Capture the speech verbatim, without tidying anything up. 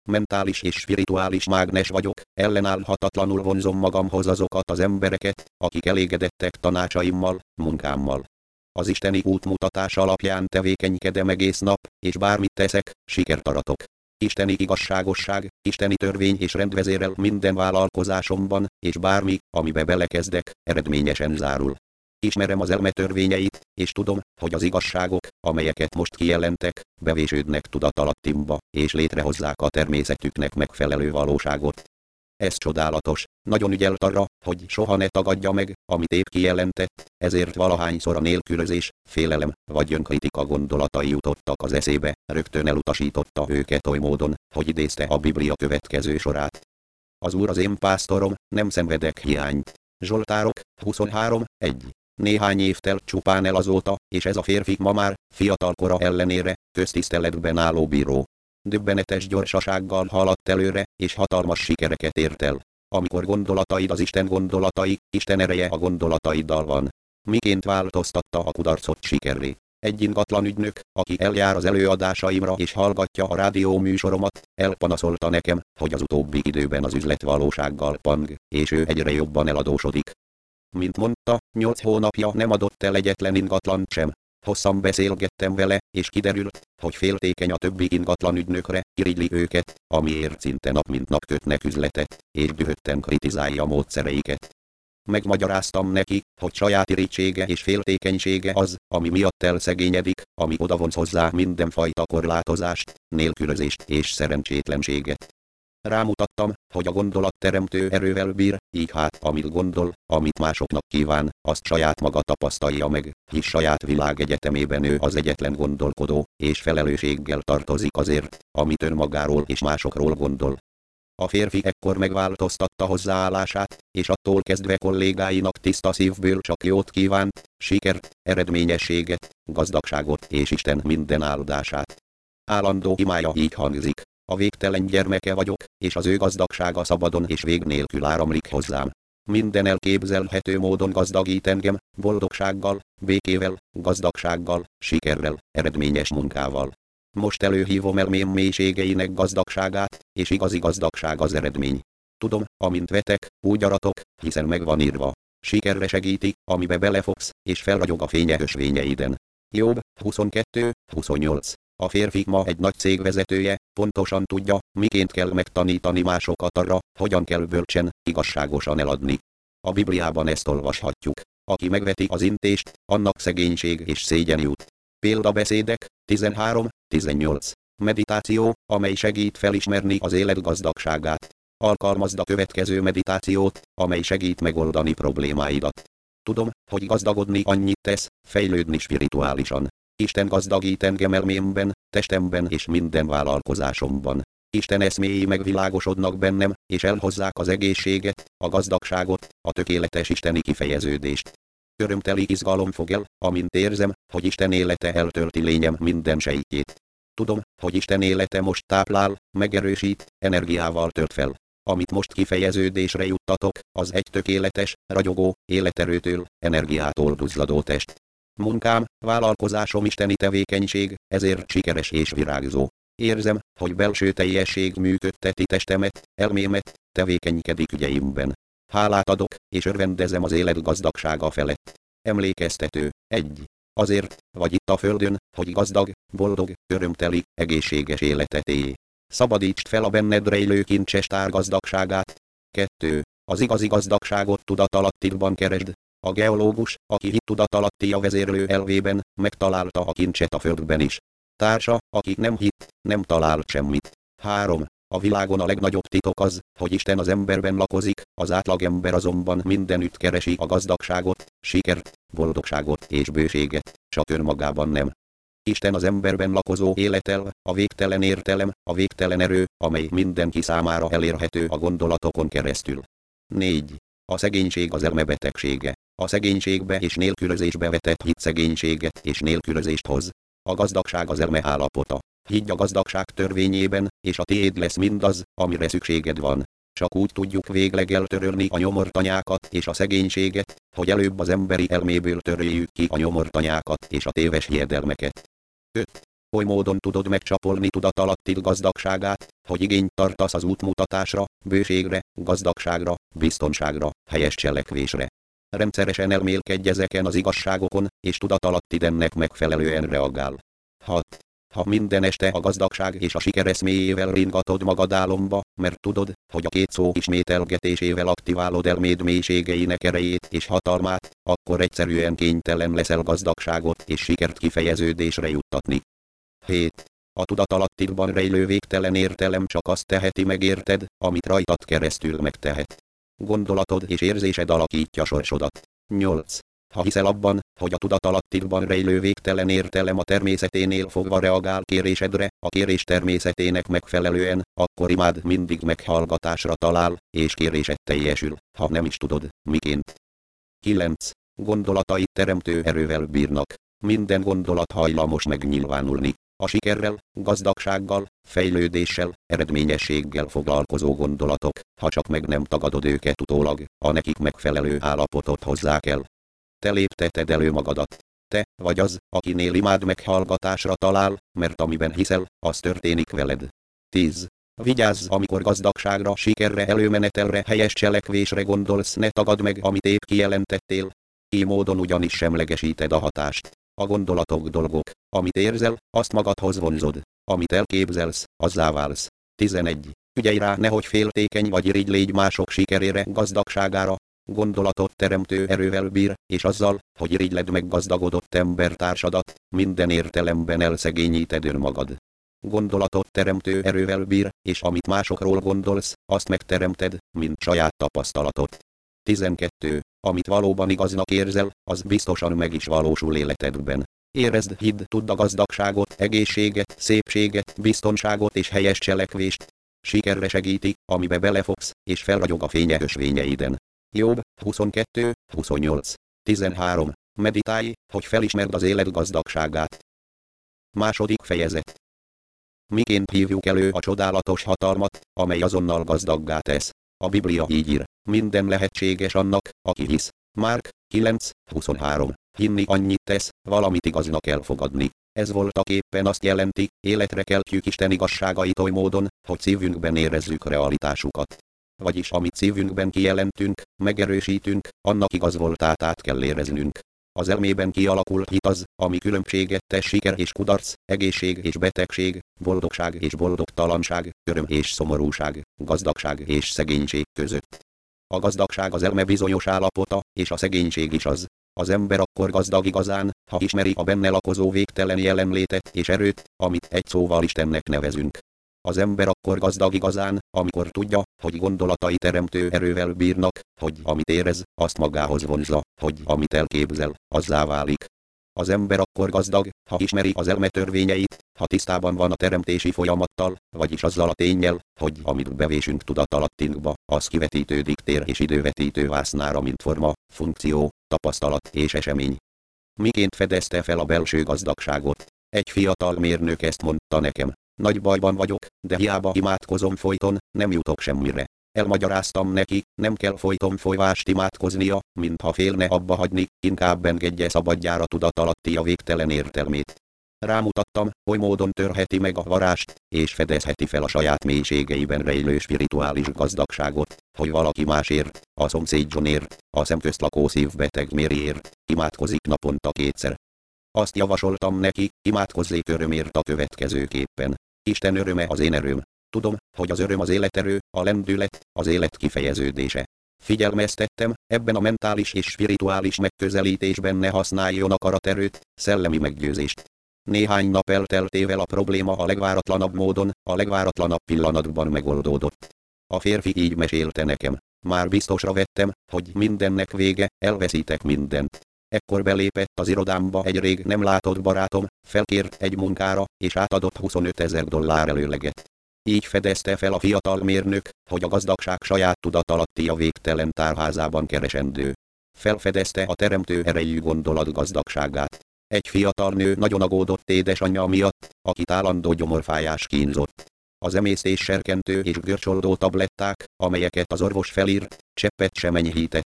mentális és spirituális mágnes vagyok, ellenállhatatlanul vonzom magamhoz azokat az embereket, akik elégedettek tanácsaimmal, munkámmal. Az isteni útmutatás alapján tevékenykedem egész nap, és bármit teszek, sikert aratok. Isteni igazságosság, isteni törvény és rend vezérel minden vállalkozásomban, és bármi, amibe belekezdek, eredményesen zárul. Ismerem az elme törvényeit, és tudom, hogy az igazságok, amelyeket most kijelentek, bevésődnek tudatalattimba, és létrehozzák a természetüknek megfelelő valóságot. Ez csodálatos, nagyon ügyelt arra, hogy soha ne tagadja meg, amit épp kijelentett, ezért valahányszor a nélkülözés, félelem vagy önkritika gondolatai jutottak az eszébe, rögtön elutasította őket oly módon, hogy idézte a Biblia következő sorát. Az Úr az én pásztorom, nem szenvedek hiányt. Zsoltárok, huszonhárom, egy. Néhány év telt csupán el azóta, és ez a férfi ma már, fiatalkora ellenére, köztiszteletben álló bíró. Döbbenetes gyorsasággal haladt előre, és hatalmas sikereket ért el. Amikor gondolataid az Isten gondolatai, Isten ereje a gondolataiddal van. Miként változtatta a kudarcot sikerré? Egy ingatlan ügynök, aki eljár az előadásaimra és hallgatja a rádió műsoromat, elpanaszolta nekem, hogy az utóbbi időben az üzlet valósággal pang, és ő egyre jobban eladósodik. Mint mondta, nyolc hónapja nem adott el egyetlen ingatlant sem. Hosszan beszélgettem vele, és kiderült, hogy féltékeny a többi ingatlan ügynökre, irigyli őket, amiért szinte nap mint nap kötnek üzletet, és dühötten kritizálja módszereiket. Megmagyaráztam neki, hogy saját irítsége és féltékenysége az, ami miatt elszegényedik, ami odavonz hozzá mindenfajta korlátozást, nélkülözést és szerencsétlenséget. Rámutattam, hogy a gondolat teremtő erővel bír, így hát, amit gondol, amit másoknak kíván, azt saját maga tapasztalja meg, hisz saját világegyetemében ő az egyetlen gondolkodó, és felelősséggel tartozik azért, amit önmagáról és másokról gondol. A férfi ekkor megváltoztatta hozzáállását, és attól kezdve kollégáinak tiszta szívből csak jót kívánt, sikert, eredményességet, gazdagságot és Isten minden áldását. Állandó imája így hangzik: a végtelen gyermeke vagyok, és az ő gazdagsága szabadon és vég nélkül áramlik hozzám. Minden elképzelhető módon gazdagít engem, boldogsággal, békével, gazdagsággal, sikerrel, eredményes munkával. Most előhívom elmém mélységeinek gazdagságát, és igazi gazdagság az eredmény. Tudom, amint vetek, úgy aratok, hiszen megvan írva. Sikerre segíti, amibe belefogsz, és felragyog a fénye ösvényeiden. Jobb, huszonkettő, huszonnyolc. A férfi ma egy nagy cég vezetője, pontosan tudja, miként kell megtanítani másokat arra, hogyan kell bölcsen, igazságosan eladni. A Bibliában ezt olvashatjuk. Aki megveti az intést, annak szegénység és szégyen jut. Példabeszédek, tizenhárom, tizennyolc. Meditáció, amely segít felismerni az élet gazdagságát. Alkalmazd a következő meditációt, amely segít megoldani problémáidat. Tudom, hogy gazdagodni annyit tesz, fejlődni spirituálisan. Isten gazdagít engem elmémben, testemben és minden vállalkozásomban. Isten eszméi megvilágosodnak bennem, és elhozzák az egészséget, a gazdagságot, a tökéletes isteni kifejeződést. Örömteli izgalom fog el, amint érzem, hogy Isten élete eltölti lényem minden sejtjét. Tudom, hogy Isten élete most táplál, megerősít, energiával tölt fel. Amit most kifejeződésre juttatok, az egy tökéletes, ragyogó, életerőtől, energiától duzzadó test. Munkám, vállalkozásom isteni tevékenység, ezért sikeres és virágzó. Érzem, hogy belső teljesség működteti testemet, elmémet, tevékenykedik ügyeimben. Hálát adok, és örvendezem az élet gazdagsága felett. Emlékeztető, egy. Azért vagy itt a földön, hogy gazdag, boldog, örömteli, egészséges életet élj. Szabadítsd fel a benned rejlő kincses tár gazdagságát. kettő. Az igazi gazdagságot tudatalattidban keresd. A geológus, aki hit tudatalatti vezérlő elvében, megtalálta a kincset a földben is. Társa, aki nem hitt, nem talált semmit. három. A világon a legnagyobb titok az, hogy Isten az emberben lakozik, az átlagember azonban mindenütt keresi a gazdagságot, sikert, boldogságot és bőséget, csak önmagában nem. Isten az emberben lakozó életelv, a végtelen értelem, a végtelen erő, amely mindenki számára elérhető a gondolatokon keresztül. négy. A szegénység az elme betegsége. A szegénységbe és nélkülözésbe vetett hit szegénységet és nélkülözést hoz. A gazdagság az elme állapota. Higgy a gazdagság törvényében, és a tiéd lesz mindaz, amire szükséged van. Csak úgy tudjuk végleg eltörölni a nyomortanyákat és a szegénységet, hogy előbb az emberi elméből töröljük ki a nyomortanyákat és a téves hiedelmeket. öt. Oly módon tudod megcsapolni tudatalattid gazdagságát, hogy igényt tartasz az útmutatásra, bőségre, gazdagságra, biztonságra, helyes cselekvésre. Rendszeresen elmélkedj ezeken az igazságokon, és tudatalattid ennek megfelelően reagál. hat. Ha minden este a gazdagság és a siker eszméjével ringatod magad álomba, mert tudod, hogy a két szó ismételgetésével aktiválod elméd mélységeinek erejét és hatalmát, akkor egyszerűen kénytelen leszel gazdagságot és sikert kifejeződésre juttatni. hét. A tudatalattidban rejlő végtelen értelem csak azt teheti meg érted, amit rajtad keresztül megtehet. Gondolatod és érzésed alakítja sorsodat. nyolc. Ha hiszel abban, hogy a tudatalattidban rejlő végtelen értelem a természeténél fogva reagál kérésedre, a kérés természetének megfelelően, akkor imád mindig meghallgatásra talál, és kérésed teljesül, ha nem is tudod, miként. kilenc. Gondolataid teremtő erővel bírnak. Minden gondolat hajlamos megnyilvánulni. A sikerrel, gazdagsággal, fejlődéssel, eredményességgel foglalkozó gondolatok, ha csak meg nem tagadod őket utólag, a nekik megfelelő állapotot hozzák el. Te lépteted elő magadat. Te vagy az, akinél imád meghallgatásra talál, mert amiben hiszel, az történik veled. tíz. Vigyázz, amikor gazdagságra, sikerre, előmenetelre, helyes cselekvésre gondolsz, ne tagadd meg, amit épp kijelentettél. Így módon ugyanis semlegesíted a hatást. A gondolatok dolgok, amit érzel, azt magadhoz vonzod. Amit elképzelsz, azzá válsz. tizenegy. Ügyelj rá, nehogy féltékeny vagy irigy légy mások sikerére, gazdagságára. Gondolatot teremtő erővel bír, és azzal, hogy irigyled meg gazdagodott embertársadat, minden értelemben elszegényíted önmagad. Gondolatot teremtő erővel bír, és amit másokról gondolsz, azt megteremted, mint saját tapasztalatot. tizenkettő. Amit valóban igaznak érzel, az biztosan meg is valósul életedben. Érezd, hidd, tudd a gazdagságot, egészséget, szépséget, biztonságot és helyes cselekvést. Sikerre segíti, amibe belefogsz, és felragyog a fénye ösvényeiden. Jobb, huszonkettő, huszonnyolc. tizenhárom. Meditálj, hogy felismerd az élet gazdagságát. Második fejezet. Miként hívjuk elő a csodálatos hatalmat, amely azonnal gazdaggá tesz? A Biblia így ír, minden lehetséges annak, aki hisz. Márk kilenc, huszonhárom. Hinni annyit tesz, valamit igaznak elfogadni. Ez voltak éppen azt jelenti, életre keltjük Isten igazságait oly módon, hogy szívünkben érezzük realitásukat. Vagyis amit szívünkben kijelentünk, megerősítünk, annak igaz voltát át kell éreznünk. Az elmében kialakult hit az, ami különbséget tesz siker és kudarc, egészség és betegség, boldogság és boldogtalanság, öröm és szomorúság, gazdagság és szegénység között. A gazdagság az elme bizonyos állapota, és a szegénység is az. Az ember akkor gazdag igazán, ha ismeri a benne lakozó végtelen jelenlétet és erőt, amit egy szóval Istennek nevezünk. Az ember akkor gazdag igazán, amikor tudja, hogy gondolatai teremtő erővel bírnak, hogy amit érez, azt magához vonzza, hogy amit elképzel, azzá válik. Az ember akkor gazdag, ha ismeri az elme törvényeit, ha tisztában van a teremtési folyamattal, vagyis azzal a ténnyel, hogy amit bevésünk tudatalattinkba, az kivetítődik tér és idővetítő vásznára, mint forma, funkció, tapasztalat és esemény. Miként fedezte fel a belső gazdagságot? Egy fiatal mérnök ezt mondta nekem. Nagy bajban vagyok, de hiába imádkozom folyton, nem jutok semmire. Elmagyaráztam neki, nem kell folyton folyvást imádkoznia, mintha félne abba hagyni, inkább engedje szabadjára tudatalatti a végtelen értelmét. Rámutattam, hogy módon törheti meg a varást, és fedezheti fel a saját mélységeiben rejlő spirituális gazdagságot, hogy valaki másért, a szomszédjonért, a szemközt lakó szívbeteg Mériért, imádkozik naponta kétszer. Azt javasoltam neki, imádkozzék örömért a következőképpen. Isten öröme az én erőm. Tudom, hogy az öröm az életerő, a lendület, az élet kifejeződése. Figyelmeztettem, ebben a mentális és spirituális megközelítésben ne használjon akaraterőt, szellemi meggyőzést. Néhány nap elteltével a probléma a legváratlanabb módon, a legváratlanabb pillanatban megoldódott. A férfi így mesélte nekem. Már biztosra vettem, hogy mindennek vége, elveszítek mindent. Ekkor belépett az irodámba egy rég nem látott barátom, felkért egy munkára, és átadott huszonötezer dollár előleget. Így fedezte fel a fiatal mérnök, hogy a gazdagság saját tudatalatti a végtelen tárházában keresendő. Felfedezte a teremtő erejű gondolat gazdagságát. Egy fiatal nő nagyon aggódott édesanyja miatt, akit állandó gyomorfájás kínzott. Az emésztés serkentő és görcsoldó tabletták, amelyeket az orvos felírt, cseppet sem enyhítették